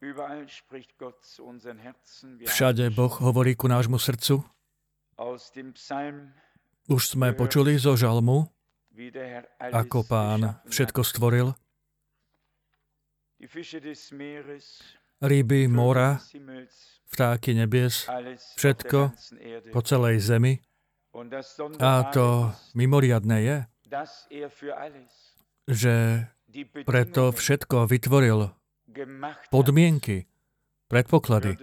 Všade Boh hovorí ku nášmu srdcu. Už sme počuli zo žalmu, ako Pán všetko stvoril. Ryby mora, vtáky nebies, všetko po celej zemi. A to mimoriadne je, že preto všetko vytvoril podmienky, predpoklady.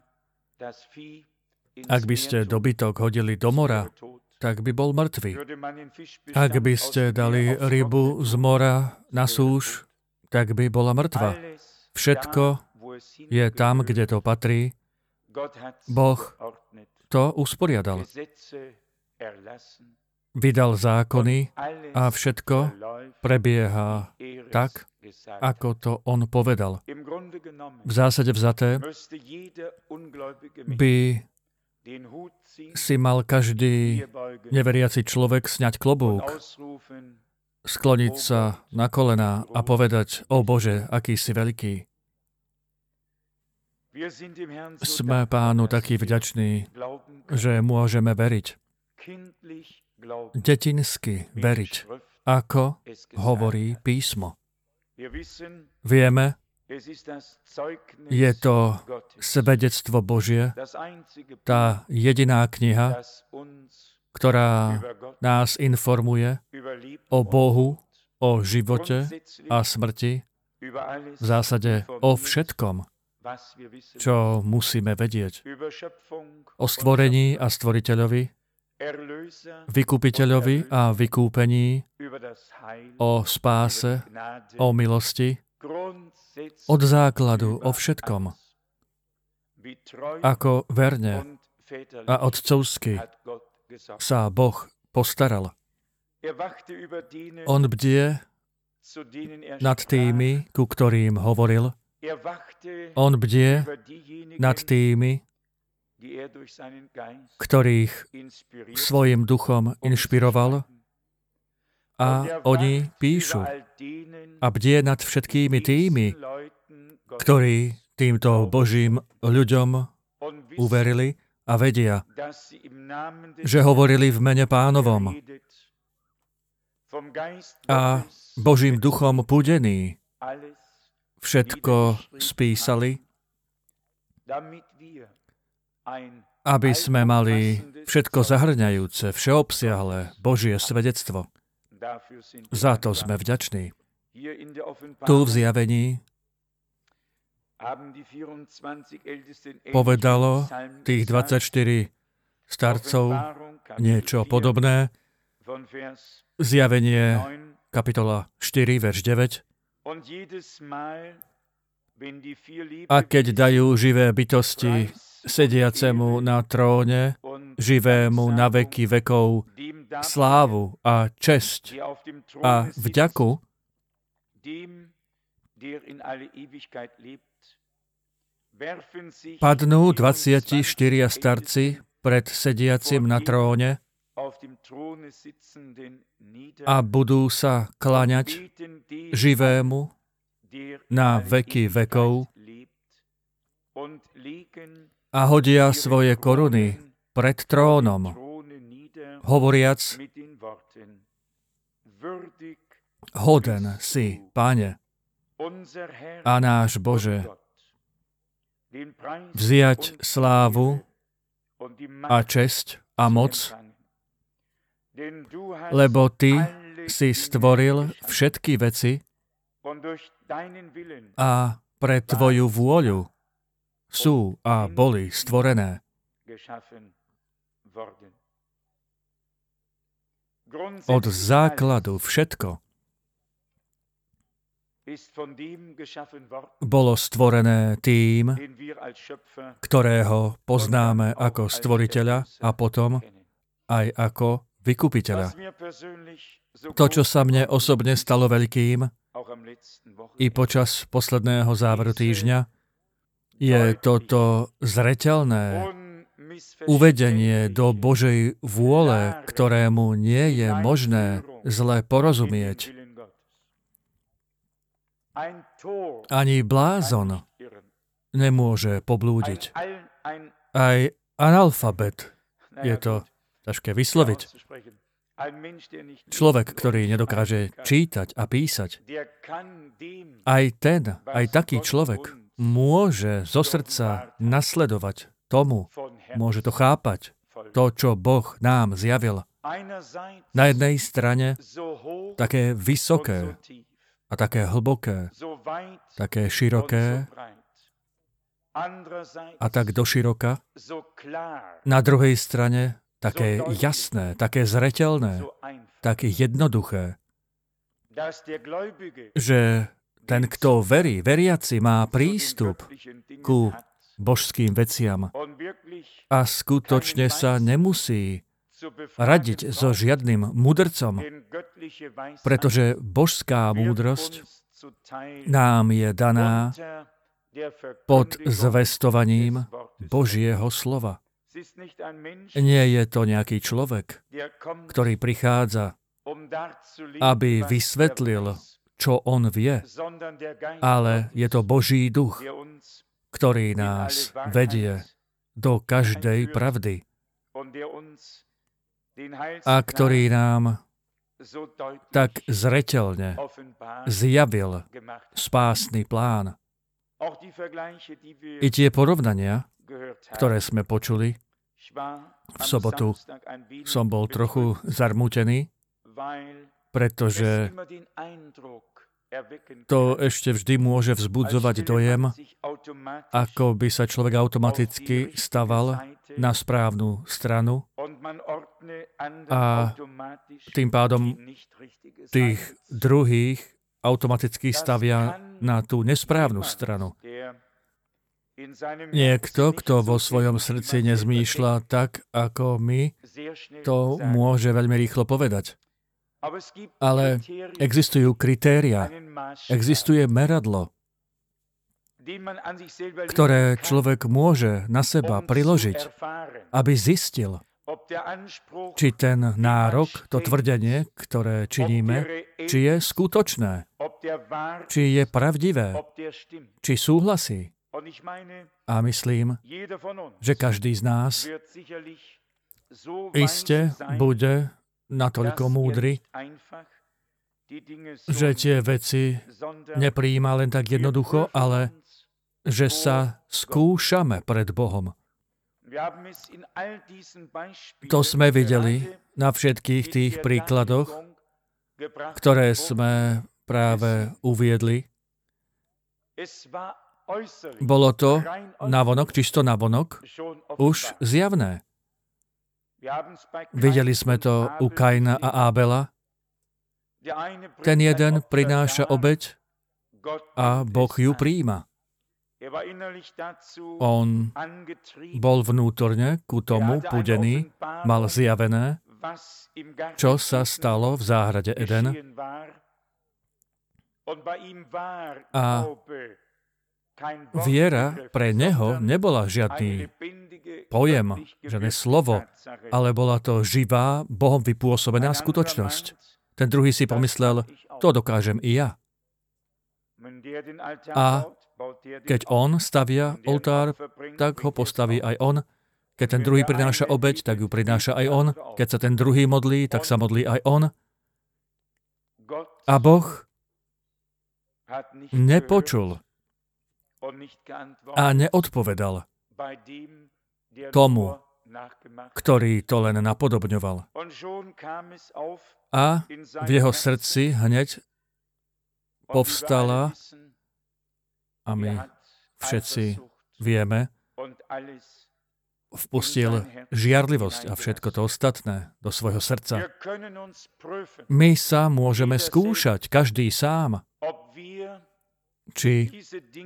Ak by ste dobytok hodili do mora, tak by bol mŕtvy. Ak by ste dali rybu z mora na súš, tak by bola mŕtva. Všetko je tam, kde to patrí. Boh to usporiadal. Vydal zákony a všetko prebieha tak, ako to on povedal. V zásade vzaté by si mal každý neveriaci človek sňať klobúk, skloniť sa na kolená a povedať: O Bože, aký si veľký. Sme Pánu takí vďační, že môžeme veriť. Detinsky veriť, ako hovorí písmo. Vieme, je to svedectvo Božie, tá jediná kniha, ktorá nás informuje o Bohu, o živote a smrti, v zásade o všetkom, čo musíme vedieť. O stvorení a stvoriteľovi, vykupiteľovi a vykúpení, o spáse, o milosti, od základu o všetkom. Ako verne a otcovsky sa Boh postaral. On bdie nad tými, ku ktorým hovoril. On bdie nad tými, ktorých svojim duchom inšpiroval, a oni píšu. A bdie nad všetkými tými, ktorí týmto Božím ľuďom uverili a vedia, že hovorili v mene Pánovom a Božím duchom púdení všetko spísali, aby sme mali všetko zahrňajúce, všeobsiahle Božie svedectvo. Za to sme vďační. Tu v Zjavení povedalo tých 24 starcov niečo podobné. Zjavenie kapitola 4, verš 9. A keď dajú živé bytosti sediacemu na tróne, živému na veky vekov, slávu a česť a vďaku, padnú 24 starci pred sediacim na tróne a budú sa kláňať živému na veky vekov a hodia svoje koruny pred trónom, hovoriac: Hoden si, Pane, a náš Bože, vziať slávu a česť a moc, lebo Ty si stvoril všetky veci a pre Tvoju vôľu sú a boli stvorené. Od základu všetko bolo stvorené tým, ktorého poznáme ako stvoriteľa a potom aj ako vykupiteľa. To, čo sa mne osobne stalo veľkým i počas posledného záveru týždňa, je toto zreteľné uvedenie do Božej vôle, ktorému nie je možné zle porozumieť. Ani blázon nemôže poblúdiť. Aj analfabet je to ťažké vysloviť. Človek, ktorý nedokáže čítať a písať, aj taký človek môže zo srdca nasledovať tomu, môže to chápať, to, čo Boh nám zjavil. Na jednej strane také vysoké a také hlboké, také široké a tak doširoka. Na druhej strane také jasné, také zreteľné, také jednoduché, že ten, kto verí, veriaci má prístup ku božským veciam a skutočne sa nemusí radiť so žiadnym mudrcom, pretože božská múdrosť nám je daná pod zvestovaním Božieho slova. Nie je to nejaký človek, ktorý prichádza, aby vysvetlil, čo on vie, ale je to Boží duch, ktorý nás vedie do každej pravdy a ktorý nám tak zreteľne zjavil spásny plán. I tie porovnania, ktoré sme počuli, v sobotu som bol trochu zarmútený, pretože to ešte vždy môže vzbudzovať dojem, ako by sa človek automaticky staval na správnu stranu a tým pádom tých druhých automaticky stavia na tú nesprávnu stranu. Niekto, kto vo svojom srdci nezmýšľa tak, ako my, to môže veľmi rýchlo povedať. Ale existujú kritéria, existuje meradlo, ktoré človek môže na seba priložiť, aby zistil, či ten nárok, to tvrdenie, ktoré činíme, či je skutočné, či je pravdivé, či súhlasí. A myslím, že každý z nás iste bude natoľko múdry, že tie veci neprijíma len tak jednoducho, ale že sa skúšame pred Bohom. To sme videli na všetkých tých príkladoch, ktoré sme práve uviedli. Bolo to navonok, čisto navonok, už zjavné. Videli sme to u Kaina a Ábela. Ten jeden prináša obeť a Boh ju prijíma. On bol vnútorne ku tomu pudený, mal zjavené, čo sa stalo v záhrade Eden. A viera pre neho nebola žiadny pojem, žiadne slovo, ale bola to živá, Bohom vypôsobená skutočnosť. Ten druhý si pomyslel, to dokážem i ja. A keď on stavia oltár, tak ho postaví aj on. Keď ten druhý prináša obeť, tak ju prináša aj on. Keď sa ten druhý modlí, tak sa modlí aj on. A Boh nepočul a neodpovedal tomu, ktorý to len napodobňoval. A v jeho srdci hneď povstala, a my všetci vieme, vpustil žiarlivosť a všetko to ostatné do svojho srdca. My sa môžeme skúšať, každý sám, či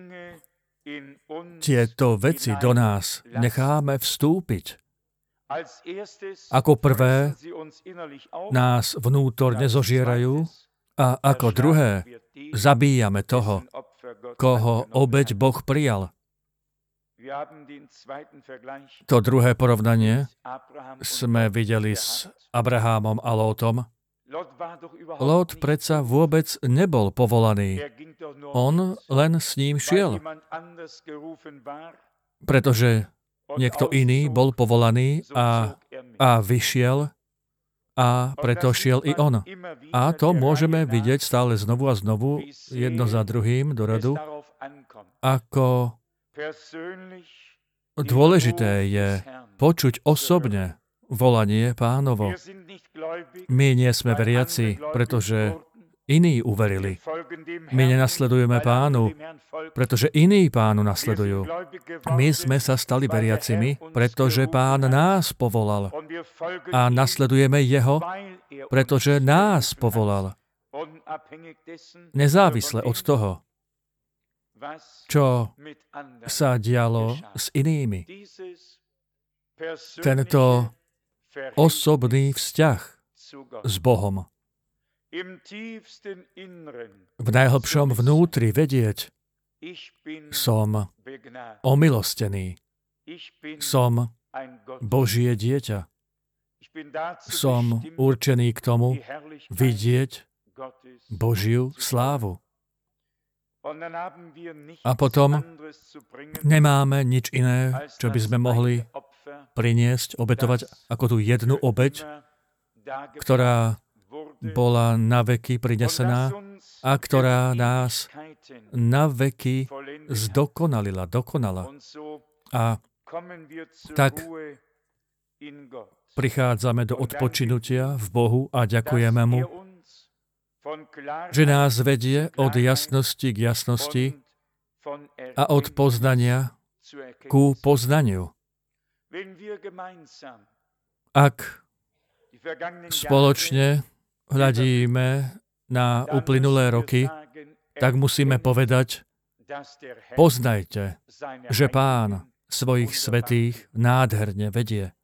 tieto veci do nás necháme vstúpiť. Ako prvé nás vnútorne zožierajú a ako druhé zabíjame toho, koho obeť Boh prijal. To druhé porovnanie sme videli s Abrahámom a Lótom. Lót predsa vôbec nebol povolaný. On len s ním šiel, pretože niekto iný bol povolaný a vyšiel a preto šiel i on. A to môžeme vidieť stále znovu a znovu, jedno za druhým do radu, ako dôležité je počuť osobne volanie Pánovo. My nie sme veriaci, pretože iní uverili. My nenasledujeme Pánu, pretože iní Pánu nasledujú. My sme sa stali veriacimi, pretože Pán nás povolal. A nasledujeme Jeho, pretože nás povolal. Nezávisle od toho, čo sa dialo s inými. Tento osobný vzťah s Bohom. V najhlbšom vnútri vedieť, som omilostený. Som Božie dieťa. Som určený k tomu vidieť Božiu slávu. A potom nemáme nič iné, čo by sme mohli priniesť, obetovať ako tú jednu obeť, ktorá bola na veky prinesená a ktorá nás na veky dokonala. A tak prichádzame do odpočinutia v Bohu a ďakujeme Mu, že nás vedie od jasnosti k jasnosti a od poznania ku poznaniu. Ak spoločne hľadíme na uplynulé roky, tak musíme povedať, poznajte, že Pán svojich svätých nádherne vedie.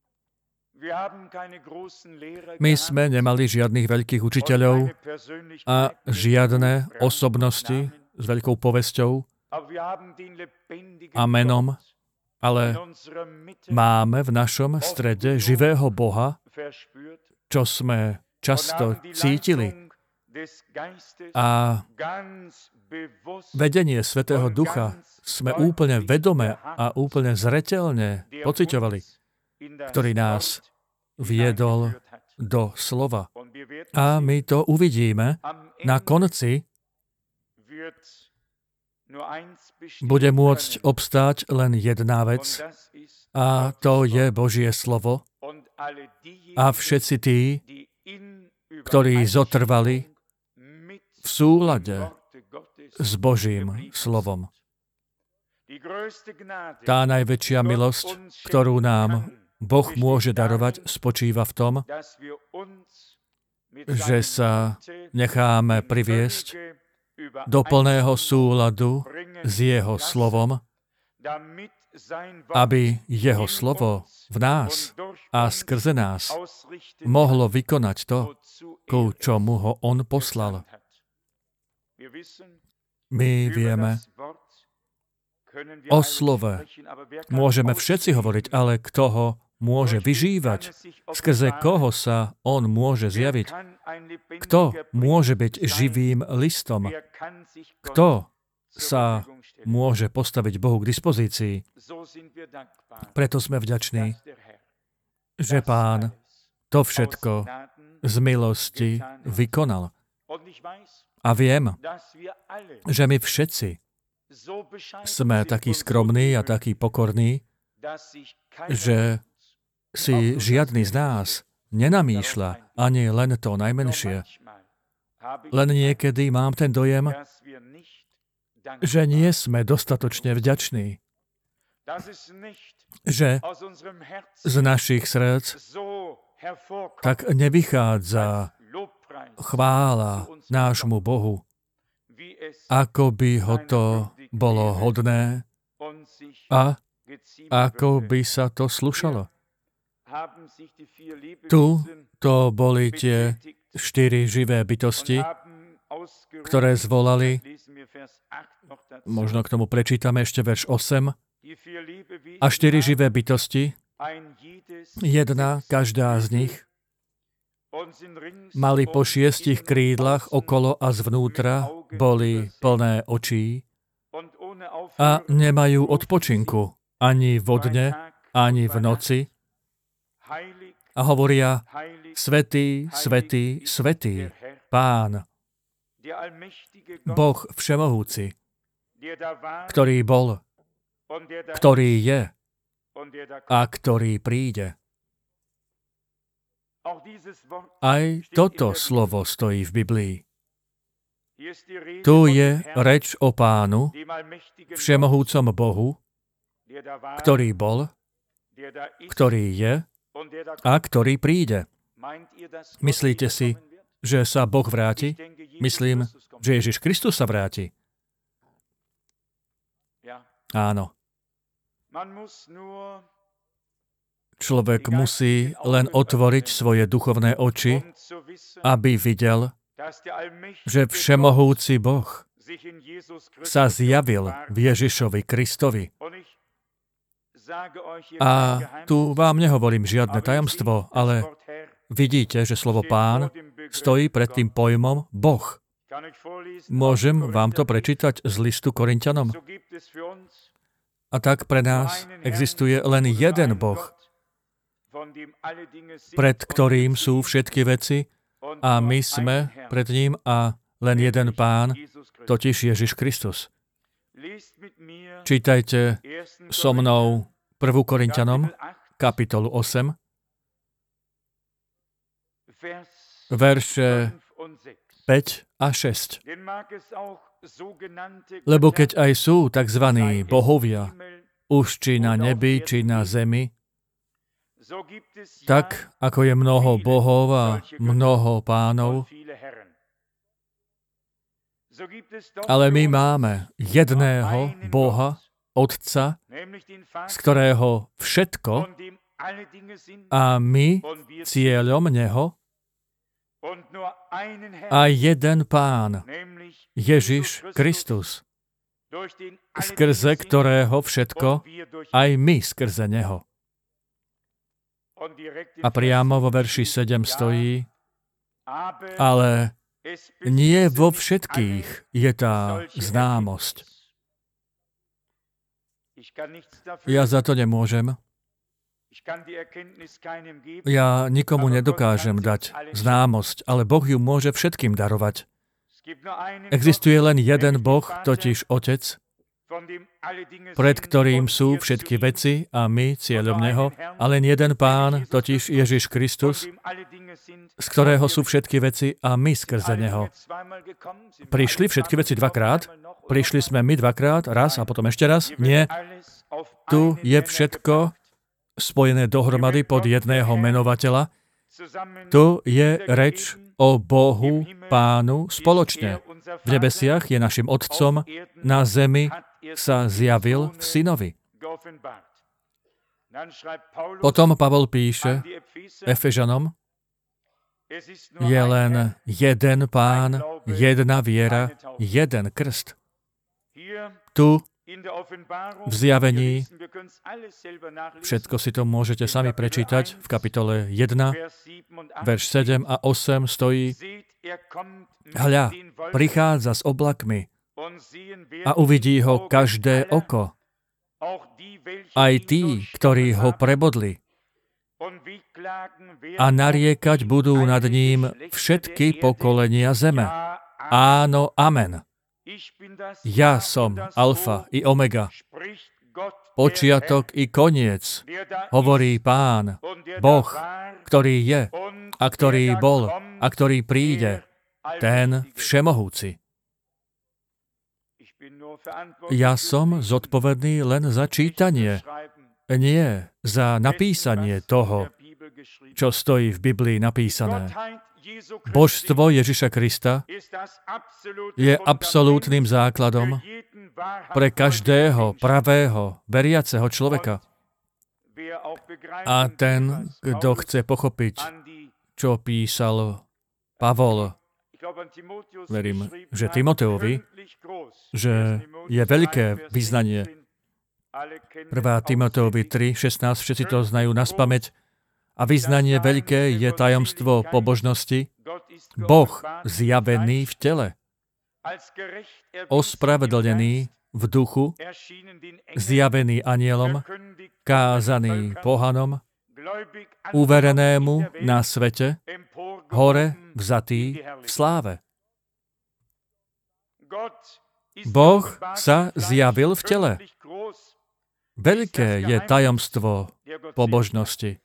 My sme nemali žiadnych veľkých učiteľov a žiadne osobnosti s veľkou povesťou a menom, ale máme v našom strede živého Boha, čo sme často cítili. A vedenie Svätého Ducha sme úplne vedome a úplne zreteľne pociťovali, ktorý nás viedol do slova. A my to uvidíme. Na konci bude môcť obstáť len jedna vec, a to je Božie slovo. A všetci tí, ktorí zotrvali v súlade s Božím slovom. Tá najväčšia milosť, ktorú nám Boh môže darovať, spočíva v tom, že sa necháme priviesť do plného súladu s Jeho slovom, aby Jeho slovo v nás a skrze nás mohlo vykonať to, ku čomu ho On poslal. My vieme, o slove môžeme všetci hovoriť, ale kto ho môže vyžívať, skrze koho sa on môže zjaviť? Kto môže byť živým listom? Kto sa môže postaviť Bohu k dispozícii? Preto sme vďační, že Pán to všetko z milosti vykonal. A viem, že my všetci sme takí skromní a takí pokorní, že si žiadny z nás nenamýšľa ani len to najmenšie. Len niekedy mám ten dojem, že nie sme dostatočne vďační. Že z našich srdc tak nevychádza chvála nášmu Bohu, ako by ho to bolo hodné a ako by sa to slušalo. Tu to boli tie 4 živé bytosti, ktoré zvolali, možno k tomu prečítame ešte verš 8, a 4 živé bytosti, jedna každá z nich, Mali po 6 krídlach okolo a zvnútra, boli plné očí a nemajú odpočinku ani vo dne, ani v noci a hovoria: Svätý, svätý, svätý, Pán, Boh všemohúci, ktorý bol, ktorý je a ktorý príde. Aj toto slovo stojí v Biblii. Tu je reč o Pánu, všemohúcom Bohu, ktorý bol, ktorý je a ktorý príde. Myslíte si, že sa Boh vráti? Myslím, že Ježiš Kristus sa vráti. Áno. Človek musí len otvoriť svoje duchovné oči, aby videl, že všemohúci Boh sa zjavil v Ježišovi Kristovi. A tu vám nehovorím žiadne tajomstvo, ale vidíte, že slovo Pán stojí pred tým pojmom Boh. Môžem vám to prečítať z listu Korinťanom? A tak pre nás existuje len jeden Boh, pred ktorým sú všetky veci a my sme pred ním a len jeden Pán, totiž Ježiš Kristus. Čítajte so mnou 1. Korinťanom, kapitolu 8, verše 5 a 6. Lebo keď aj sú tzv. Bohovia, už či na nebi, či na zemi, tak ako je mnoho bohov a mnoho pánov, ale my máme jedného Boha, Otca, z ktorého všetko a my cieľom Neho a jeden Pán, Ježiš Kristus, skrze ktorého všetko, aj my skrze Neho. A priamo vo verši 7 stojí: ale nie vo všetkých je tá známosť. Ja za to nemôžem. Ja nikomu nedokážem dať známosť, ale Boh ju môže všetkým darovať. Existuje len jeden Boh, totiž Otec, pred ktorým sú všetky veci a my cieľom Neho, a len jeden Pán, totiž Ježiš Kristus, z ktorého sú všetky veci a my skrze Neho. Prišli všetky veci dvakrát? Prišli sme my dvakrát, raz a potom ešte raz? Nie. Tu je všetko spojené dohromady pod jedného menovateľa. Tu je reč o Bohu, Pánu, spoločne. V nebesiach je našim Otcom, na zemi sa zjavil v Synovi. Potom Pavol píše Efežanom: je len jeden Pán, jedna viera, jeden krst. Tu v Zjavení, všetko si to môžete sami prečítať, v kapitole 1, verš 7 a 8 stojí: hľa, prichádza s oblakmi a uvidí ho každé oko, aj tí, ktorí ho prebodli. A nariekať budú nad ním všetky pokolenia zeme. Áno, amen. Ja som Alfa i Omega, počiatok i koniec, hovorí Pán, Boh, ktorý je a ktorý bol a ktorý príde, ten všemohúci. Ja som zodpovedný len za čítanie, nie za napísanie toho, čo stojí v Biblii napísané. Božstvo Ježiša Krista je absolútnym základom pre každého pravého, veriaceho človeka. A ten, kto chce pochopiť, čo písal Pavol, verím, že Timoteovi, že je veľké vyznanie. 1. Timoteovi 3, 16, všetci to znajú naspamäť. A vyznanie veľké je tajomstvo pobožnosti. Boh zjavený v tele, ospravedlnený v duchu, zjavený anielom, kázaný pohanom, uverenému na svete, hore vzatý v sláve. Boh sa zjavil v tele. Veľké je tajomstvo pobožnosti.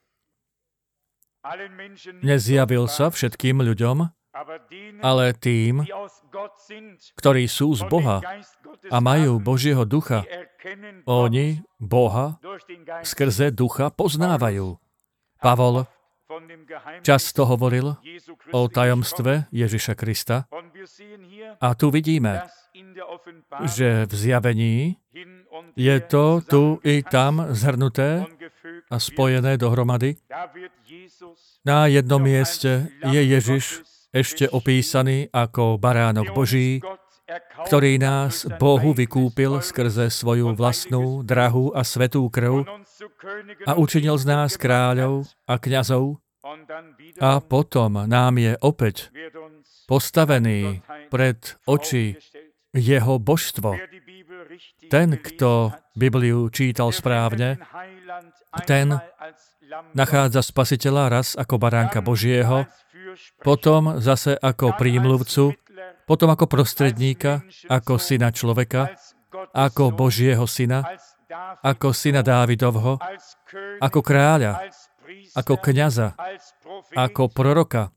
Nezjavil sa všetkým ľuďom, ale tým, ktorí sú z Boha a majú Božieho ducha. Oni Boha skrze ducha poznávajú. Pavol často hovoril o tajomstve Ježiša Krista a tu vidíme, že v zjavení je to tu i tam zhrnuté a spojené dohromady. Na jednom mieste je Ježiš ešte opísaný ako baránok Boží, ktorý nás Bohu vykúpil skrze svoju vlastnú, drahú a svätú krv a učinil z nás kráľov a kňazov. A potom nám je opäť postavený pred oči jeho božstvo. Ten, kto Bibliu čítal správne, ten nachádza Spasiteľa raz ako baránka Božieho, potom zase ako prímluvcu, potom ako prostredníka, ako syna človeka, ako Božieho syna, ako syna Dávidovho, ako kráľa, ako kňaza, ako proroka.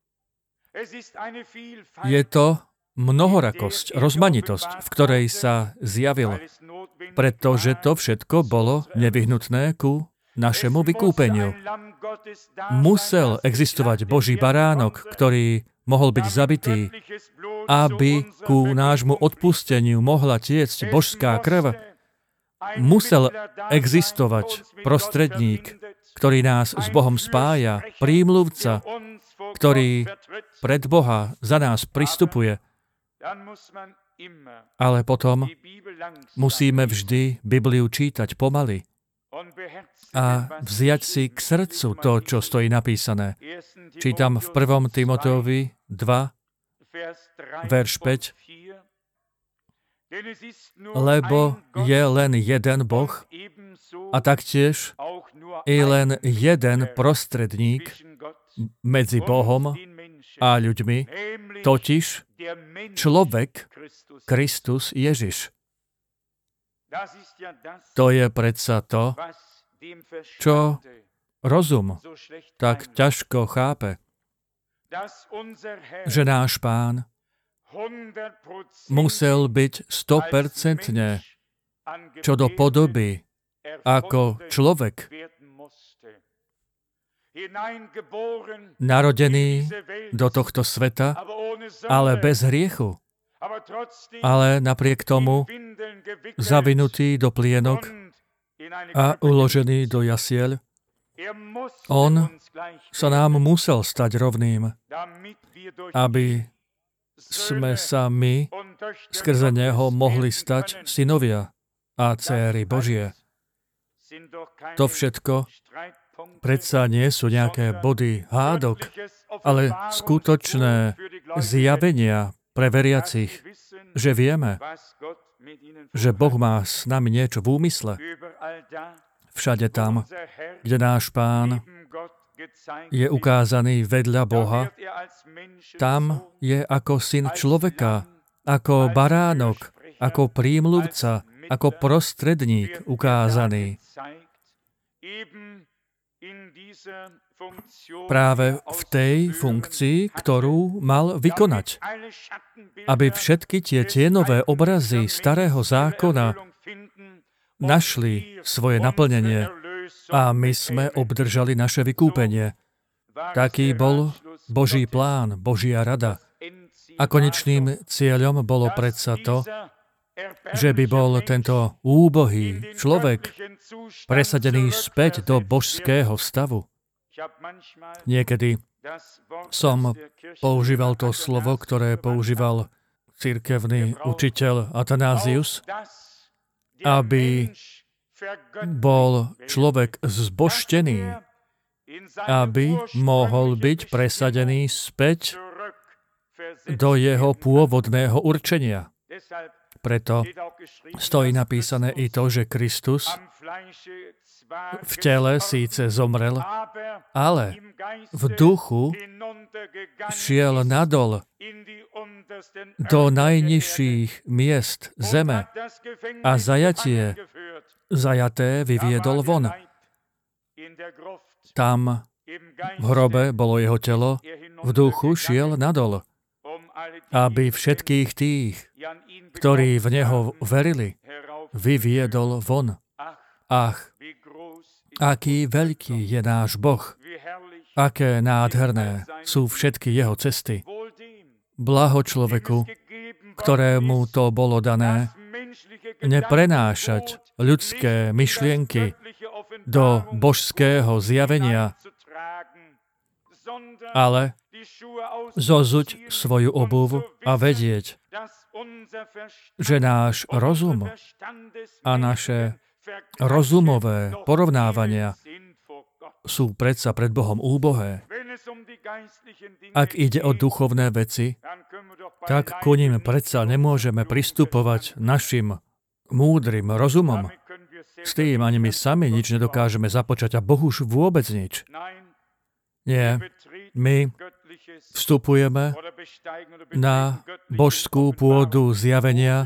Je to mnohorakosť, rozmanitosť, v ktorej sa zjavil, pretože to všetko bolo nevyhnutné ku našemu vykúpeniu. Musel existovať Boží baránok, ktorý mohol byť zabitý, aby ku nášmu odpusteniu mohla tiecť božská krv. Musel existovať prostredník, ktorý nás s Bohom spája, prímluvca, ktorý pred Boha za nás pristupuje. Ale potom musíme vždy Bibliu čítať pomaly a vziať si k srdcu to, čo stojí napísané. Čítam v 1. Timoteovi 2, verš 5. Lebo je len jeden Boh a taktiež i len jeden prostredník medzi Bohom a ľuďmi, totiž človek Kristus Ježiš. To je predsa to, čo rozum tak ťažko chápe, že náš Pán musel byť 100% čo do podoby ako človek, narodený do tohto sveta, ale bez hriechu, ale napriek tomu zavinutý do plienok a uložený do jasiel. On sa nám musel stať rovným, aby sme sa my skrze neho mohli stať synovia a dcéry Božie. To všetko predsa nie sú nejaké body hádok, ale skutočné zjavenia pre veriacich, že vieme, že Boh má s nami niečo v úmysle. Všade tam, kde náš Pán je ukázaný vedľa Boha, tam je ako syn človeka, ako baránok, ako prímluvca, ako prostredník ukázaný. Práve v tej funkcii, ktorú mal vykonať. Aby všetky tie tienové obrazy starého zákona našli svoje naplnenie a my sme obdržali naše vykúpenie. Taký bol Boží plán, Božia rada. A konečným cieľom bolo predsa to, že by bol tento úbohý človek presadený späť do božského stavu. Niekedy som používal to slovo, ktoré používal cirkevný učiteľ Atanázius, aby bol človek zbožtený aby mohol byť presadený späť do jeho pôvodného určenia. Preto stojí napísané i to, že Kristus v tele síce zomrel, ale v duchu šiel nadol do najnižších miest zeme a zajaté vyviedol von. Tam v hrobe bolo jeho telo, v duchu šiel nadol, aby všetkých tých, ktorí v neho verili, vyviedol von. Ach, aký veľký je náš Boh, aké nádherné sú všetky jeho cesty. Blaho človeku, ktorému to bolo dané, neprenášať ľudské myšlienky do božského zjavenia, ale zozuť svoju obuv a vedieť, že náš rozum a naše rozumové porovnávania sú predsa pred Bohom úbohé. Ak ide o duchovné veci, tak ku nim predsa nemôžeme pristupovať našim múdrym rozumom. S tým ani my sami nič nedokážeme započať a Boh už vôbec nič. Nie, my vstupujeme na božskú pôdu zjavenia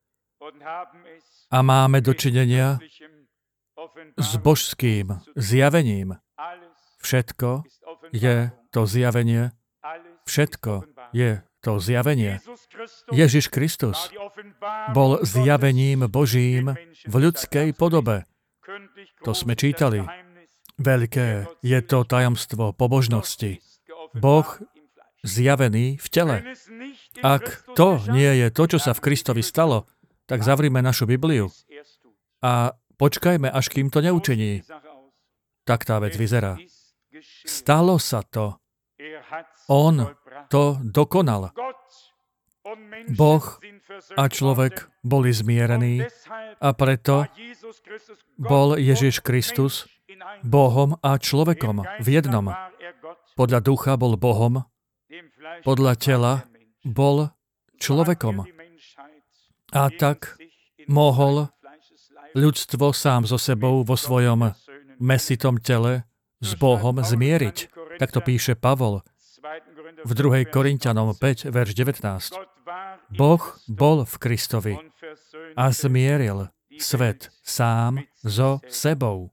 a máme dočinenia s božským zjavením. Všetko je to zjavenie. Všetko je to zjavenie. Ježiš Kristus bol zjavením Božím v ľudskej podobe. To sme čítali. Veľké je to tajomstvo pobožnosti. Boh zjavený v tele. Ak to nie je to, čo sa v Kristovi stalo, tak zavrime našu Bibliu a počkajme, až kým to neučiní. Tak tá vec vyzerá. Stalo sa to. On to dokonal. Boh a človek boli zmierení a preto bol Ježiš Kristus Bohom a človekom v jednom. Podľa ducha bol Bohom, podľa tela bol človekom. A tak mohol ľudstvo sám so sebou vo svojom mäsitom tele s Bohom zmieriť. Tak to píše Pavol v 2. Korinťanom 5, verš 19. Boh bol v Kristovi a zmieril svet sám so sebou.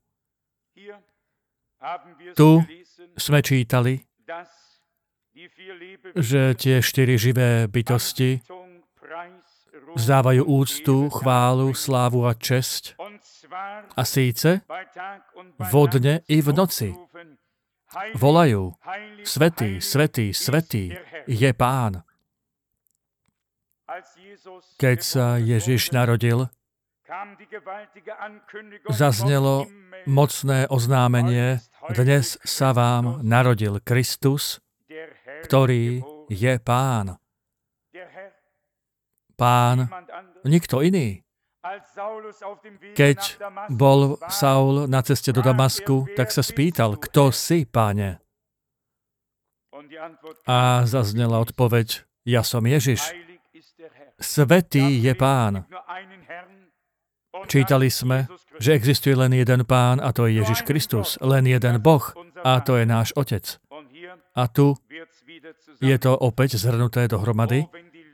Tu sme čítali, že tie 4 živé bytosti vzdávajú úctu, chválu, slávu a česť. A síce vo dne i v noci volajú: Svätý, svätý, svätý je Pán. Keď sa Ježiš narodil, zaznelo mocné oznámenie: Dnes sa vám narodil Kristus, ktorý je Pán. Pán, nikto iný. Keď bol Saul na ceste do Damasku, tak sa spýtal: Kto si, Páne? A zaznela odpoveď: Ja som Ježiš. Svätý je Pán. Čítali sme, že existuje len jeden Pán a to je Ježiš Kristus, len jeden Boh a to je náš Otec. A tu je to opäť zhrnuté dohromady.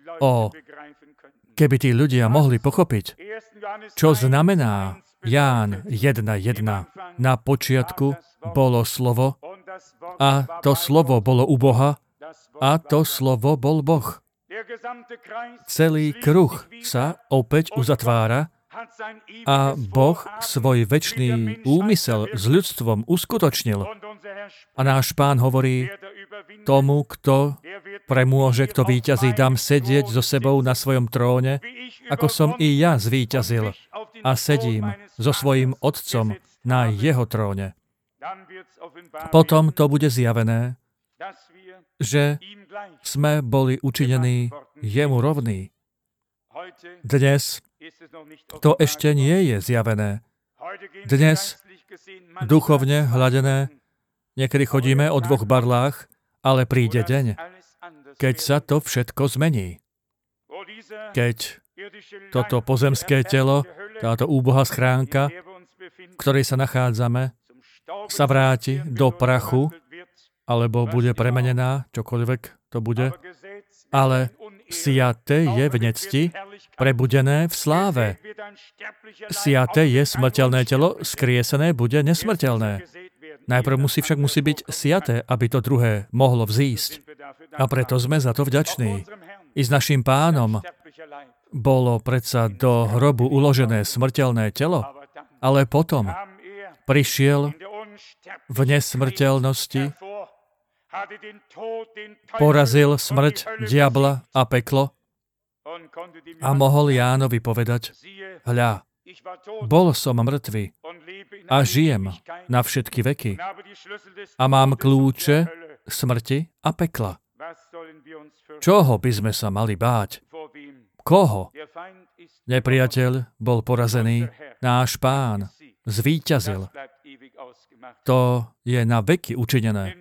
Keby tí ľudia mohli pochopiť, čo znamená Ján 1.1. Na počiatku bolo slovo a to slovo bolo u Boha a to slovo bol Boh. Celý kruh sa opäť uzatvára a Boh svoj večný úmysel s ľudstvom uskutočnil. A náš Pán hovorí tomu, kto premôže, kto víťazí, dám sedieť so sebou na svojom tróne, ako som i ja zvíťazil a sedím so svojím Otcom na jeho tróne. Potom to bude zjavené, že sme boli učinení jemu rovní. Dnes to ešte nie je zjavené. Dnes, duchovne hľadené, Niekedy chodíme o 2 barlách, ale príde deň, keď sa to všetko zmení. Keď toto pozemské telo, táto úbohá schránka, v ktorej sa nachádzame, sa vráti do prachu, alebo bude premenená, čokoľvek to bude, ale siaté je v necti, prebudené v sláve. Siaté je smrteľné telo, skriesené bude nesmrteľné. Najprv však musí byť siaté, aby to druhé mohlo vzísť. A preto sme za to vďační. I s naším Pánom bolo predsa do hrobu uložené smrteľné telo, ale potom prišiel v nesmrteľnosti, porazil smrť, diabla a peklo a mohol Jánovi povedať: hľa, bol som mŕtvy a žijem na všetky veky a mám kľúče smrti a pekla. Čoho by sme sa mali báť? Koho? Nepriateľ bol porazený, náš Pán zvíťazil. To je na veky učinené.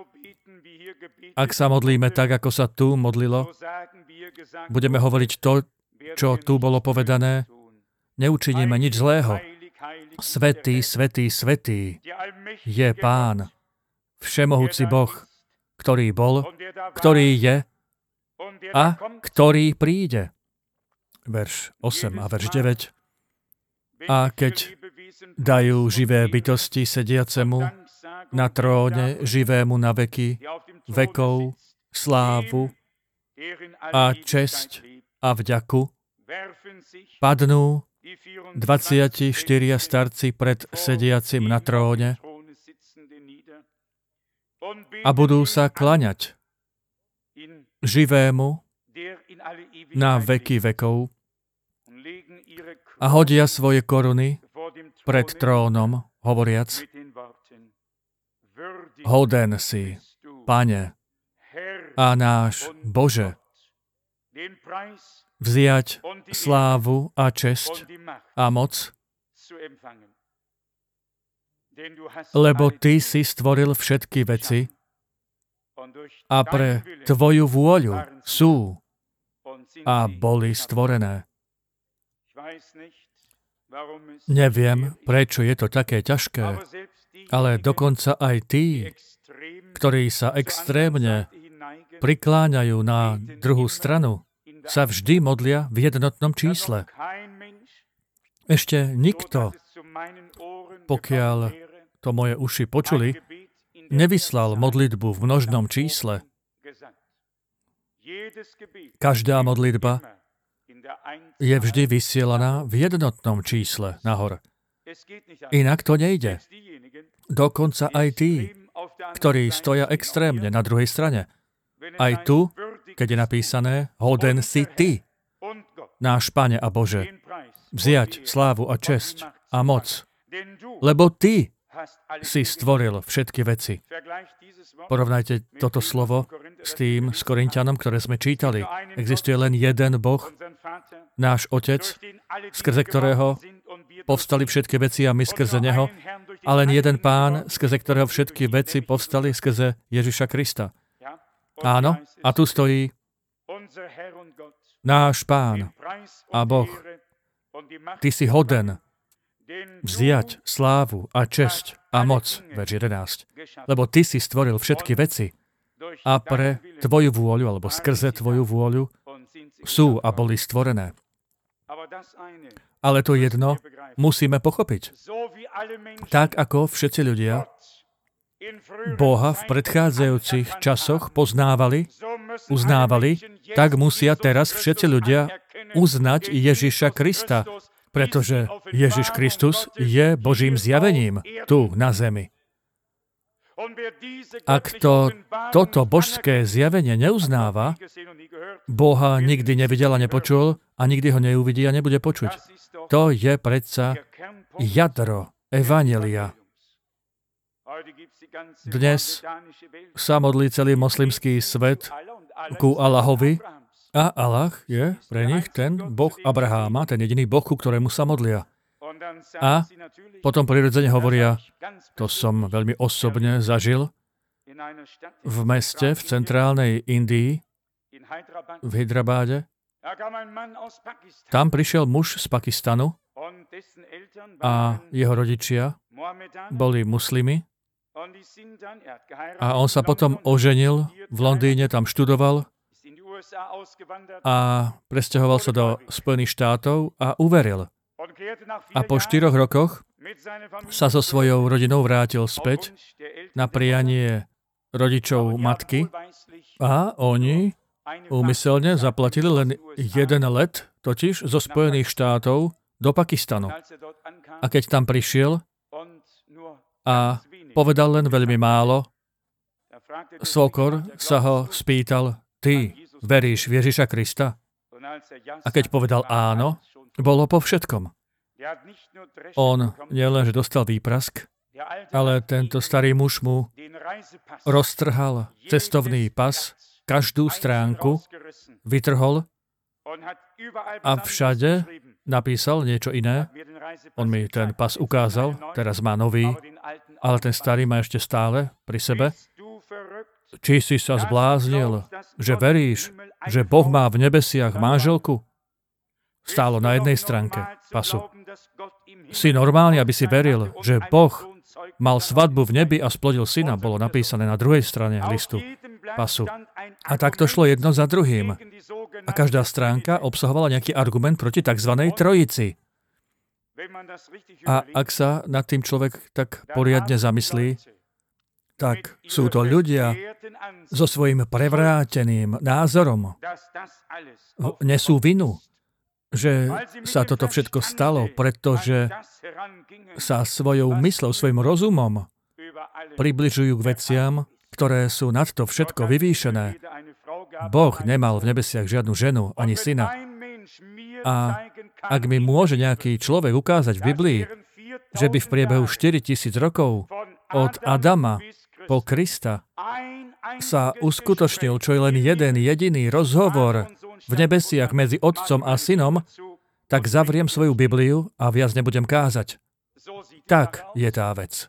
Ak sa modlíme tak, ako sa tu modlilo, budeme hovoriť to, čo tu bolo povedané, neučiníme nič zlého. Svätý, svätý, svätý je Pán, všemohúci Boh, ktorý bol, ktorý je a ktorý príde. Verš 8 a verš 9. A keď dajú živé bytosti sediacemu na tróne, živému na veky vekov, slávu a česť a vďaku, padnú 24 starci pred sediacim na tróne a budú sa klaňať živému na veky vekov a hodia svoje koruny pred trónom, hovoriac: hoden si, Pane a náš Bože, vziať slávu a česť a moc, lebo Ty si stvoril všetky veci a pre Tvoju vôľu sú a boli stvorené. Neviem, prečo je to také ťažké, ale dokonca aj tí, ktorí sa extrémne prikláňajú na druhú stranu, sa vždy modlia v jednotnom čísle. Ešte nikto, pokiaľ to moje uši počuli, nevyslal modlitbu v množnom čísle. Každá modlitba je vždy vysielaná v jednotnom čísle nahor. Inak to nejde. Dokonca aj tí, ktorí stoja extrémne na druhej strane. Aj tu, keď je napísané: hoden si Ty, náš Pane a Bože, vziať slávu a česť a moc, lebo Ty si stvoril všetky veci. Porovnajte toto slovo s tým s Korinťanom, ktoré sme čítali. Existuje len jeden Boh, náš Otec, skrze ktorého povstali všetky veci a my skrze Neho, a len jeden Pán, skrze ktorého všetky veci povstali, skrze Ježiša Krista. Áno, a tu stojí náš Pán a Boh. Ty si hoden vziať slávu a česť a moc, verš 11, lebo Ty si stvoril všetky veci a pre Tvoju vôľu, alebo skrze Tvoju vôľu sú a boli stvorené. Ale to jedno musíme pochopiť. Tak ako všetci ľudia Boha v predchádzajúcich časoch uznávali, tak musia teraz všetci ľudia uznať Ježiša Krista, pretože Ježiš Kristus je Božím zjavením tu na zemi. Ak toto božské zjavenie neuznáva, Boha nikdy nevidel a nepočul a nikdy ho neuvidí a nebude počuť. To je predsa jadro evanjelia. Dnes sa modlí celý moslimský svet ku Allahovi a Allah je pre nich ten Boh Abraháma, ten jediný Boh, ku ktorému sa modlia. A potom prirodzene hovoria, to som veľmi osobne zažil, v meste v centrálnej Indii, v Hyderabáde. Tam prišiel muž z Pakistanu a jeho rodičia boli muslimi a on sa potom oženil v Londýne, tam študoval a presťahoval sa do Spojených štátov a uveril. A po 4 rokoch sa so svojou rodinou vrátil späť na prianie rodičov matky a oni úmyselne zaplatili len jeden let, totiž zo Spojených štátov do Pakistanu. A keď tam prišiel a povedal len veľmi málo, svokor sa ho spýtal, ty veríš v Ježiša Krista? A keď povedal áno, bolo po všetkom. On nielenže dostal výprask, ale tento starý muž mu roztrhal cestovný pas, každú stránku vytrhol a všade napísal niečo iné. On mi ten pas ukázal, teraz má nový, ale ten starý má ešte stále pri sebe. Či si sa zbláznil, že veríš, že Boh má v nebesiach manželku? Stálo na jednej stránke pasu. Si normálny, aby si veril, že Boh mal svadbu v nebi a splodil syna, bolo napísané na druhej strane listu pasu. A tak to šlo jedno za druhým. A každá stránka obsahovala nejaký argument proti tzv. Trojici. A ak sa nad tým človek tak poriadne zamyslí, tak sú to ľudia so svojím prevráteným názorom. Nesú vinu, že sa toto všetko stalo, pretože sa svojou mysľou, svojim rozumom približujú k veciam, ktoré sú nad to všetko vyvýšené. Boh nemal v nebesiach žiadnu ženu ani syna. A ak mi môže nejaký človek ukázať v Biblii, že by v priebehu 4000 rokov od Adama po Krista sa uskutočnil čo je len jeden jediný rozhovor v nebesiach medzi otcom a synom, tak zavriem svoju Bibliu a viac nebudem kázať. Tak je tá vec.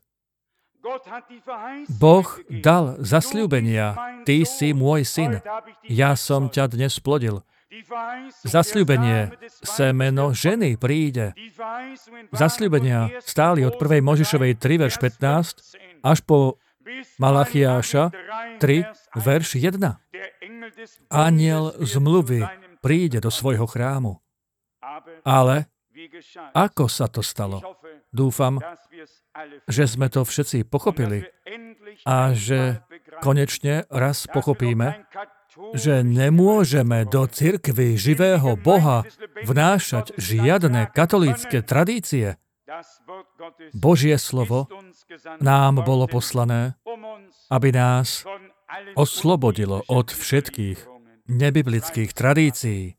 Boh dal zasľúbenia. Ty si môj syn. Ja som ťa dnes splodil. Zasľúbenie, semeno ženy príde. Zasľúbenia stáli od 1. Možišovej 3, verš 15, až po Malachiáša 3, verš 1. Anjel zmluvy príde do svojho chrámu. Ale ako sa to stalo? Dúfam, že sme to všetci pochopili a že konečne raz pochopíme, že nemôžeme do cirkvi živého Boha vnášať žiadne katolícke tradície. Božie slovo nám bolo poslané, aby nás oslobodilo od všetkých nebiblických tradícií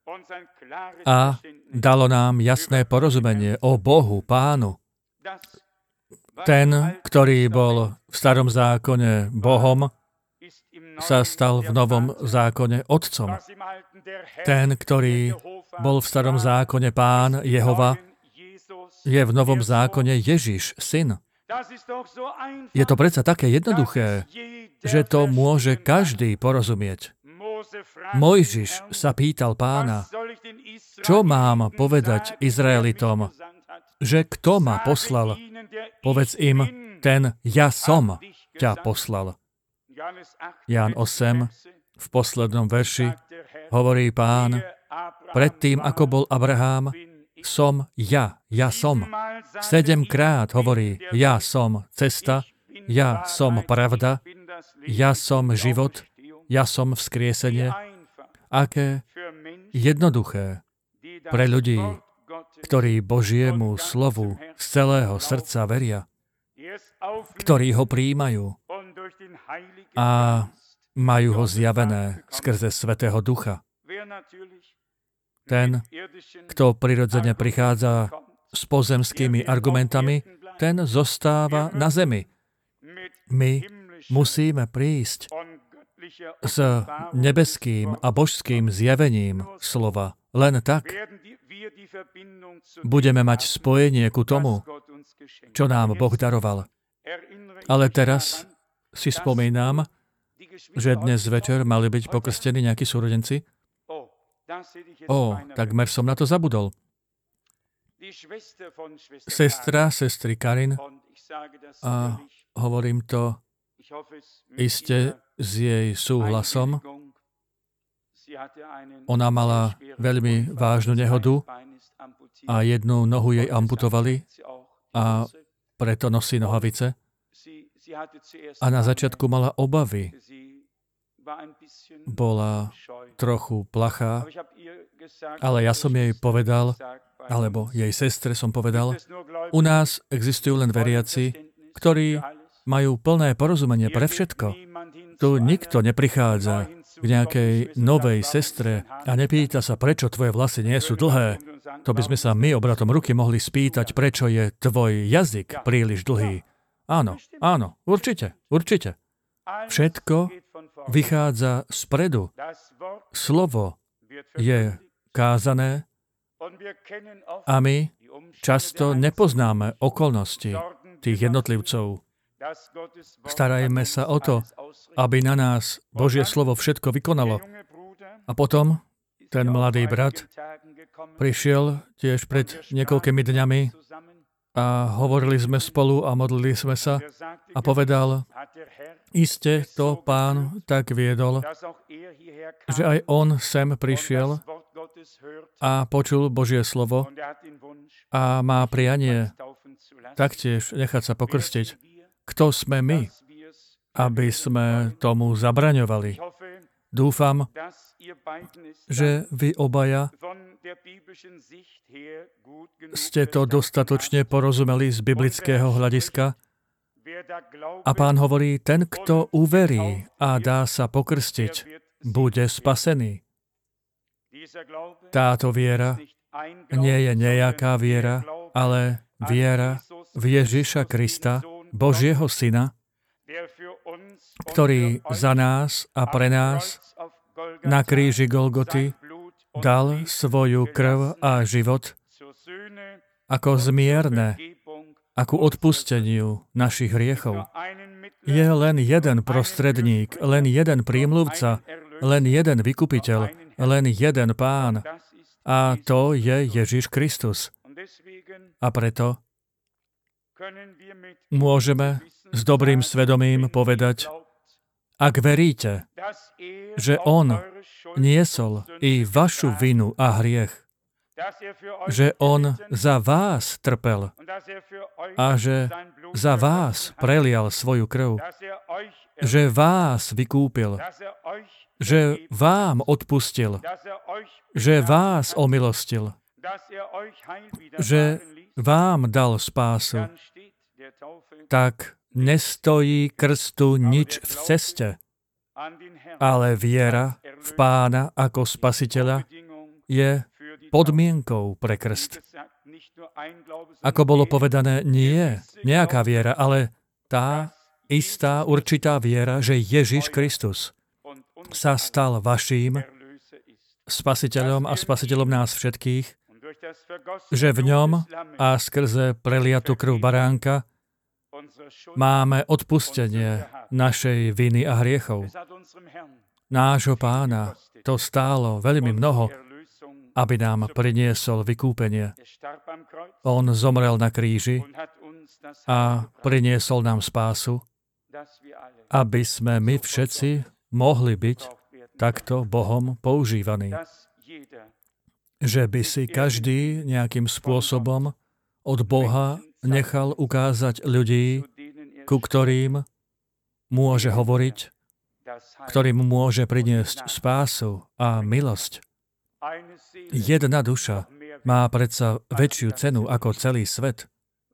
a dalo nám jasné porozumenie o Bohu, Pánu. Ten, ktorý bol v starom zákone Bohom, sa stal v novom zákone Otcom. Ten, ktorý bol v starom zákone Pán Jehova, je v novom zákone Ježiš, Syn. Je to predsa také jednoduché, že to môže každý porozumieť. Mojžiš sa pýtal Pána, čo mám povedať Izraelitom, že kto ma poslal? Povedz im, ten ja som ťa poslal. Ján 8, v poslednom verši, hovorí Pán, predtým, ako bol Abraham, som ja som. 7-krát hovorí, ja som cesta, ja som pravda, ja som život, ja som vzkriesenie. Aké jednoduché pre ľudí, ktorí Božiemu slovu z celého srdca veria, ktorí ho prijímajú a majú ho zjavené skrze Svätého Ducha. Ten, kto prirodzene prichádza s pozemskými argumentami, ten zostáva na zemi. My musíme prísť s nebeským a božským zjavením slova. Len tak budeme mať spojenie ku tomu, čo nám Boh daroval. Ale teraz si spomínam, že dnes večer mali byť pokrstení nejakí súrodenci. Takmer som na to zabudol. Sestra, sestry Karin, a hovorím to iste s jej súhlasom. Ona mala veľmi vážnu nehodu a jednu nohu jej amputovali a preto nosí nohavice. A na začiatku mala obavy. Bola trochu plachá, ale ja som jej povedal, alebo jej sestre som povedal, u nás existujú len veriaci, ktorí majú plné porozumenie pre všetko. Tu nikto neprichádza k nejakej novej sestre a nepýta sa, prečo tvoje vlasy nie sú dlhé. To by sme sa my obratom ruky mohli spýtať, prečo je tvoj jazyk príliš dlhý. Áno, určite. Všetko vychádza spredu. Slovo je kázané a my často nepoznáme okolnosti tých jednotlivcov. Starajme sa o to, aby na nás Božie slovo všetko vykonalo. A potom ten mladý brat prišiel tiež pred niekoľkými dňami a hovorili sme spolu a modlili sme sa a povedal, iste to Pán tak viedol, že aj on sem prišiel a počul Božie slovo a má prianie taktiež nechať sa pokrstiť. Kto sme my, aby sme tomu zabraňovali? Dúfam, že vy obaja ste to dostatočne porozumeli z biblického hľadiska. A Pán hovorí, ten, kto uverí a dá sa pokrstiť, bude spasený. Táto viera nie je nejaká viera, ale viera v Ježiša Krista, Božieho Syna, ktorý za nás a pre nás na kríži Golgoty dal svoju krv a život ako zmierne, ako odpusteniu našich hriechov. Je len jeden prostredník, len jeden prímluvca, len jeden vykupiteľ, len jeden Pán. A to je Ježiš Kristus. A preto môžeme s dobrým svedomím povedať, ak veríte, že On niesol i vašu vinu a hriech, že On za vás trpel a že za vás prelial svoju krv, že vás vykúpil, že vám odpustil, že vás omilostil, že vám dal spásu, tak nestojí krstu nič v ceste, ale viera v Pána ako Spasiteľa je podmienkou pre krst. Ako bolo povedané, nie nejaká viera, ale tá istá určitá viera, že Ježiš Kristus sa stal vaším Spasiteľom a Spasiteľom nás všetkých, že v ňom a skrze preliatú krv baránka máme odpustenie našej viny a hriechov. Nášho Pána to stálo veľmi mnoho, aby nám priniesol vykúpenie. On zomrel na kríži a priniesol nám spásu, aby sme my všetci mohli byť takto Bohom používaní. Že by si každý nejakým spôsobom od Boha nechal ukázať ľudí, ku ktorým môže hovoriť, ktorým môže priniesť spásu a milosť. Jedna duša má predsa väčšiu cenu ako celý svet.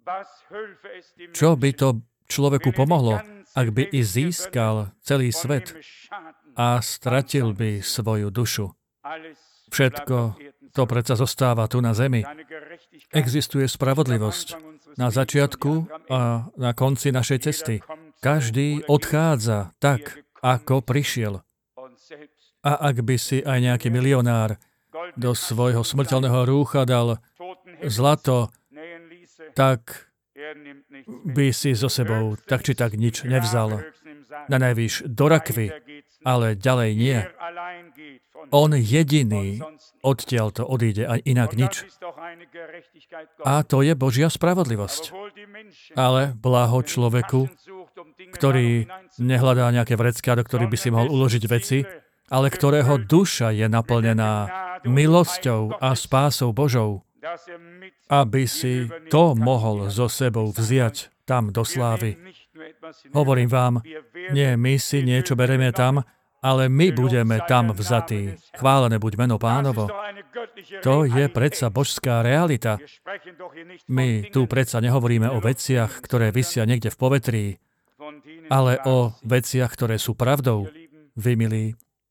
Čo by to človeku pomohlo, ak by i získal celý svet a stratil by svoju dušu? Všetko to predsa zostáva tu na zemi. Existuje spravodlivosť na začiatku a na konci našej cesty. Každý odchádza tak, ako prišiel. A ak by si aj nejaký milionár do svojho smrteľného rúcha dal zlato, tak by si so sebou tak či tak nič nevzal. Na najvýš do rakvy, ale ďalej nie. On jediný odtiaľto odíde a inak nič. A to je Božia spravodlivosť. Ale blaho človeku, ktorý nehľadá nejaké vrecká, do ktorých by si mohol uložiť veci, ale ktorého duša je naplnená milosťou a spásou Božou, aby si to mohol so sebou vziať tam do slávy. Hovorím vám, nie my si niečo bereme tam, ale my budeme tam vzatí. Chválené buď meno Pánovo. To je predsa božská realita. My tu predsa nehovoríme o veciach, ktoré visia niekde v povetrí, ale o veciach, ktoré sú pravdou. Vy, milí,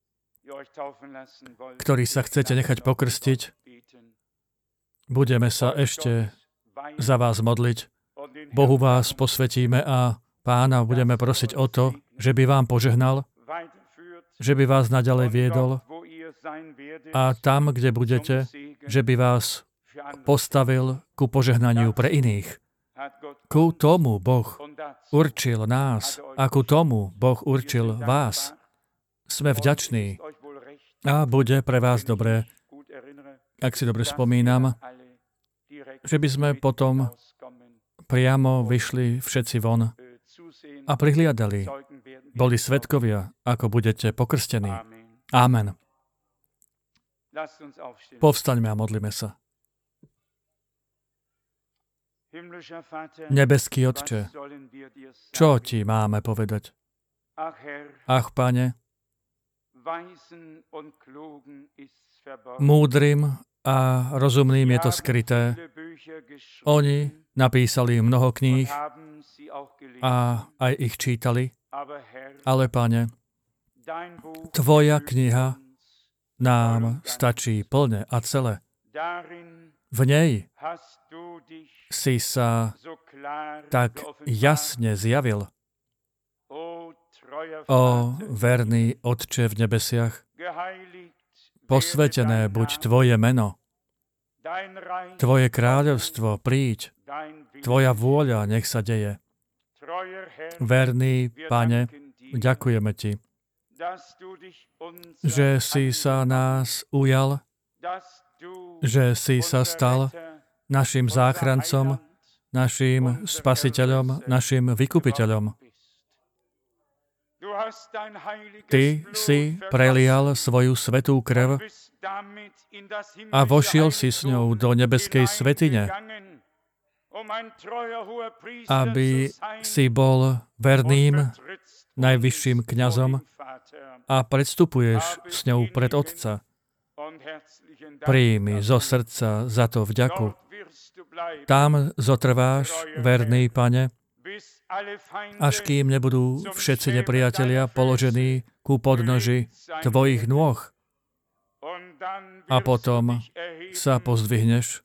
ktorí sa chcete nechať pokrstiť, budeme sa ešte za vás modliť. Bohu vás posvetíme a Pána budeme prosiť o to, že by vám požehnal, že by vás naďalej viedol a tam, kde budete, že by vás postavil ku požehnaniu pre iných. Ku tomu Boh určil nás a ku tomu Boh určil vás. Sme vďační a bude pre vás dobré, ak si dobre spomínam, že by sme potom priamo vyšli všetci von a prihliadali. Boli svedkovia, ako budete pokrstení. Amen. Povstaňme a modlíme sa. Nebeský Otče, čo ti máme povedať? Ach, Pane, múdrym a rozumným je to skryté. Oni napísali mnoho kníh a aj ich čítali, ale Pane, Tvoja kniha nám stačí plne a celé. V nej si sa tak jasne zjavil. O verný Otče v nebesiach, posvetené buď Tvoje meno. Tvoje kráľovstvo príď, Tvoja vôľa nech sa deje. Verný Pane, ďakujeme Ti, že si sa nás ujal, že si sa stal našim záchrancom, našim spasiteľom, našim vykupiteľom. Ty si prelial svoju svätú krv a vošiel si s ňou do nebeskej svätyne, aby si bol verným najvyšším kňazom a predstupuješ s ňou pred Otca. Príjmi zo srdca za to vďaku. Tam zotrváš, verný Pane, až kým nebudú všetci nepriatelia položení ku podnoži Tvojich nôh. A potom sa pozdvihneš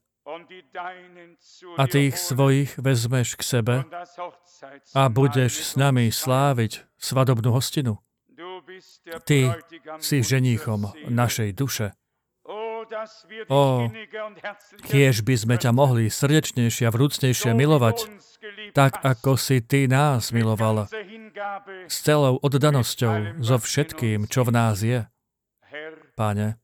a tých svojich vezmeš k sebe a budeš s nami sláviť svadobnú hostinu. Ty si ženíchom našej duše. Kiež by sme ťa mohli srdečnejšie a vrúcnejšie milovať, tak ako si Ty nás miloval, s celou oddanosťou, so všetkým, čo v nás je. Pane,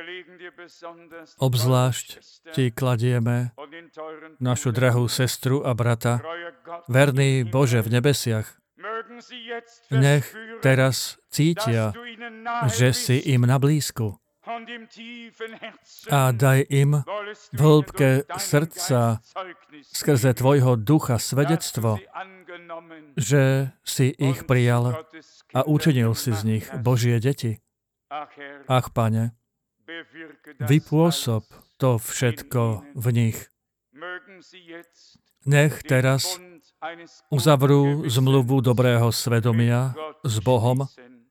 obzvlášť Ti kladieme našu drahú sestru a brata, verný Bože v nebesiach. Nech teraz cítia, že si im na blízku. A daj im v hĺbke srdca skrze Tvojho ducha svedectvo, že si ich prijal a učinil si z nich Božie deti. Ach, Pane, vypôsob to všetko v nich. Nech teraz uzavrú zmluvu dobrého svedomia s Bohom.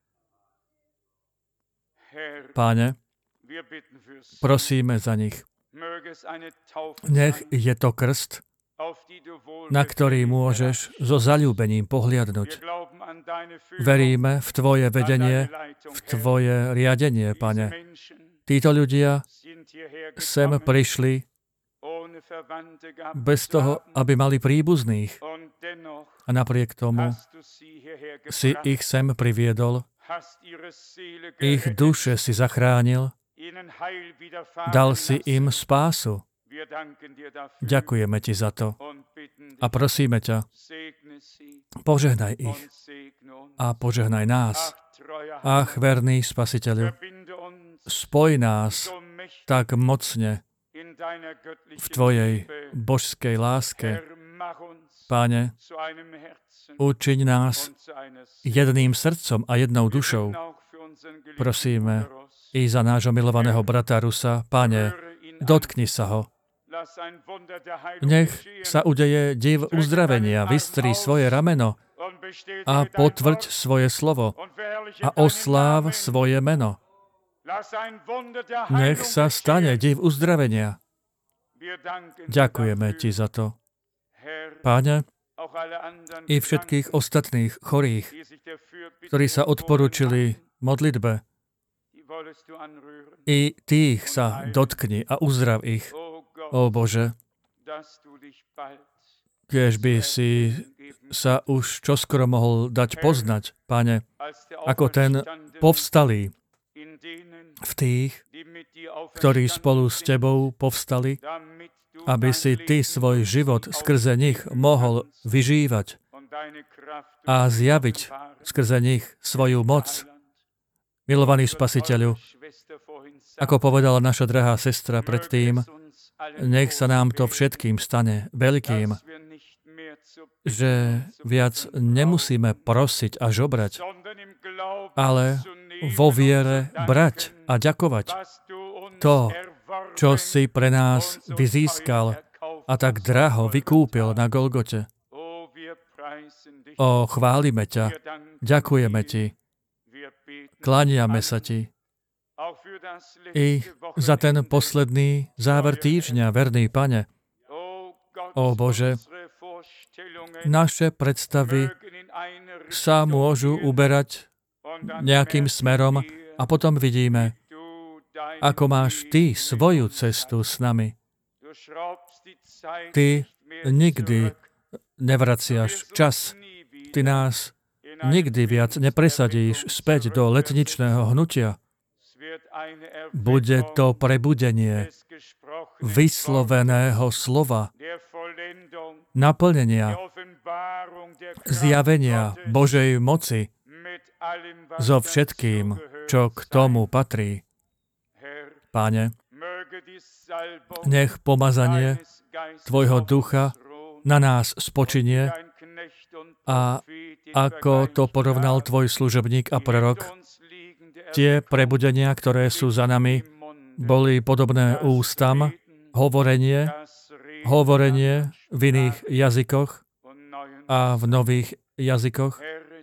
Páne, prosíme za nich. Nech je to krst, na ktorý môžeš so zaľúbením pohliadnuť. Veríme v Tvoje vedenie, v Tvoje riadenie, Pane. Títo ľudia sem prišli bez toho, aby mali príbuzných. A napriek tomu si ich sem priviedol, ich duše si zachránil, dal si im spásu. Ďakujeme ti za to a prosíme ťa, požehnaj ich a požehnaj nás. Ach, verný Spasiteľu, spoj nás tak mocne v tvojej božskej láske. Páne, učiň nás jedným srdcom a jednou dušou. Prosíme i za nášho milovaného brata Rusa. Páne, dotkni sa ho. Nech sa udeje div uzdravenia, vystri svoje rameno a potvrď svoje slovo a osláv svoje meno. Nech sa stane div uzdravenia. Ďakujeme ti za to. Páne, i všetkých ostatných chorých, ktorí sa odporúčili modlitbe, i tých sa dotkni a uzdrav ich. Ó Bože, kiež by si sa už čoskoro mohol dať poznať, Pane, ako ten povstalý v tých, ktorí spolu s tebou povstali, aby si ty svoj život skrze nich mohol vyžívať a zjaviť skrze nich svoju moc. Milovaný Spasiteľu, ako povedala naša drahá sestra predtým, nech sa nám to všetkým stane veľkým, že viac nemusíme prosiť a žobrať, ale vo viere brať a ďakovať to, čo si pre nás vyzískal a tak draho vykúpil na Golgote. Ó, chválime ťa, ďakujeme ti, kláňame sa ti. I za ten posledný záver týždňa, verný Pane. Ó Bože, naše predstavy sa môžu uberať nejakým smerom a potom vidíme, ako máš ty svoju cestu s nami. Ty nikdy nevraciaš čas. Ty nás nikdy viac nepresadíš späť do letničného hnutia. Bude to prebudenie vysloveného slova, naplnenia, zjavenia Božej moci so všetkým, čo k tomu patrí. Páne, nech pomazanie tvojho ducha na nás spočinie a ako to porovnal tvoj služobník a prorok, tie prebudenia, ktoré sú za nami, boli podobné ústam, hovorenie v iných jazykoch a v nových jazykoch.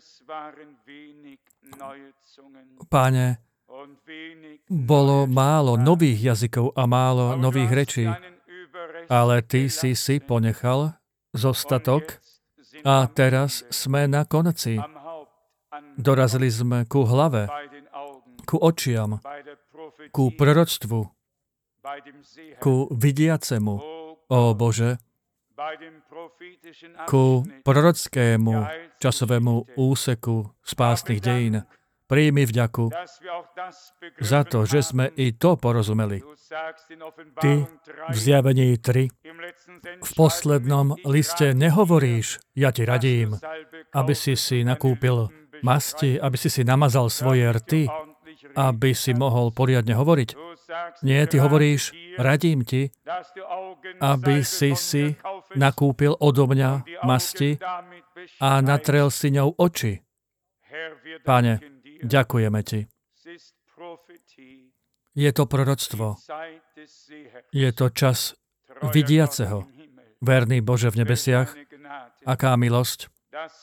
Páne, bolo málo nových jazykov a málo nových rečí, ale ty si ponechal zostatok a teraz sme na konci. Dorazili sme ku hlave, ku očiam, ku proroctvu, ku vidiacemu, ó Bože, ku prorockému časovému úseku spásnych dejín. Príjmi vďaku za to, že sme i to porozumeli. Ty v Zjavení 3 v poslednom liste nehovoríš, ja ti radím, aby si nakúpil masti, aby si namazal svoje rty, aby si mohol poriadne hovoriť. Nie, ty hovoríš, radím ti, aby si nakúpil odo mňa masti a natrel si ňou oči. Pane, ďakujeme ti. Je to proroctvo. Je to čas vidiaceho. Verný Bože v nebesiach, aká milosť,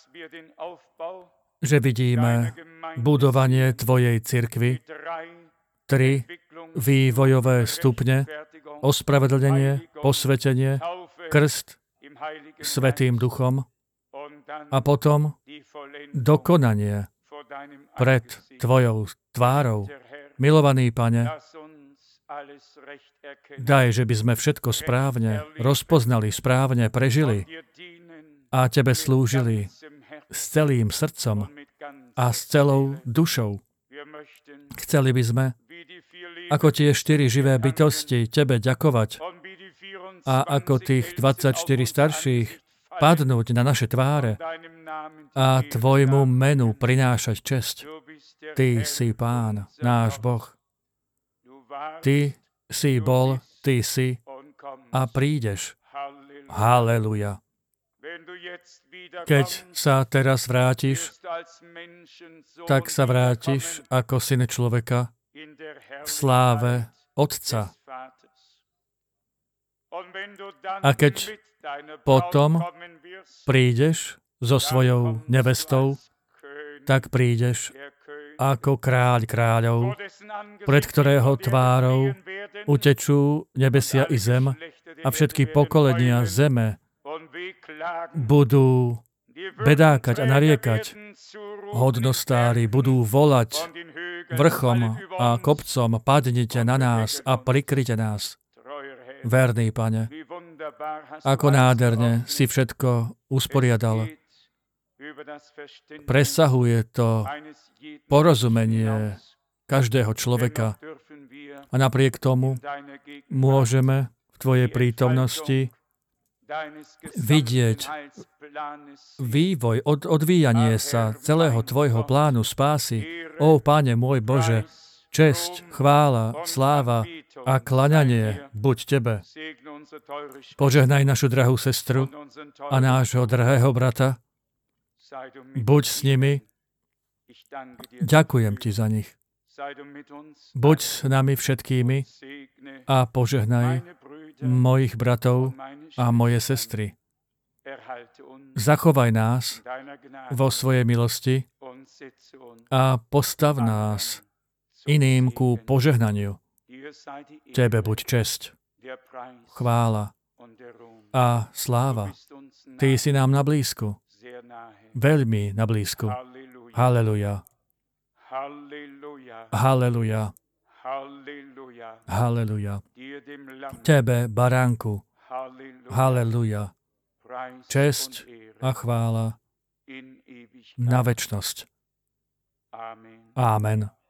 že vidíme budovanie tvojej cirkvi, 3 vývojové stupne, ospravedlnenie, posvetenie, krst Svätým Duchom a potom dokonanie pred tvojou tvárou. Milovaný Pane, Daj, že by sme všetko správne rozpoznali, správne prežili a Tebe slúžili s celým srdcom a s celou dušou. Chceli by sme, ako tie 4 živé bytosti, Tebe ďakovať a ako tých 24 starších padnúť na naše tváre a Tvojmu menu prinášať česť. Ty si Pán, náš Boh. Ty si bol, Ty si a prídeš. Halleluja. Keď sa teraz vrátiš, tak sa vrátiš ako syn človeka v sláve Otca. A keď potom prídeš so svojou nevestou, tak prídeš ako kráľ kráľov, pred ktorého tvárou utečú nebesia i zem a všetky pokolenia zeme budú bedákať a nariekať. Hodnostári budú volať vrchom a kopcom, padnite na nás a prikryte nás. Verný Pane, ako nádherne si všetko usporiadal. Presahuje to porozumenie každého človeka a napriek tomu môžeme v Tvojej prítomnosti vidieť vývoj, odvíjanie sa celého Tvojho plánu spásy. Ó, Pane môj Bože, česť, chvála, sláva a klaňanie buď Tebe. Požehnaj našu drahú sestru a nášho drahého brata. Buď s nimi. Ďakujem Ti za nich. Buď s nami všetkými a požehnaj mojich bratov a moje sestry. Zachovaj nás vo svojej milosti a postav nás iným ku požehnaniu. Tebe buď česť, chvála a sláva. Ty si nám na blízku, veľmi na blízku. Halleluja. Halleluja. Halleluja. Tebe, baránku. Halleluja. Česť a chvála na večnosť. Amen.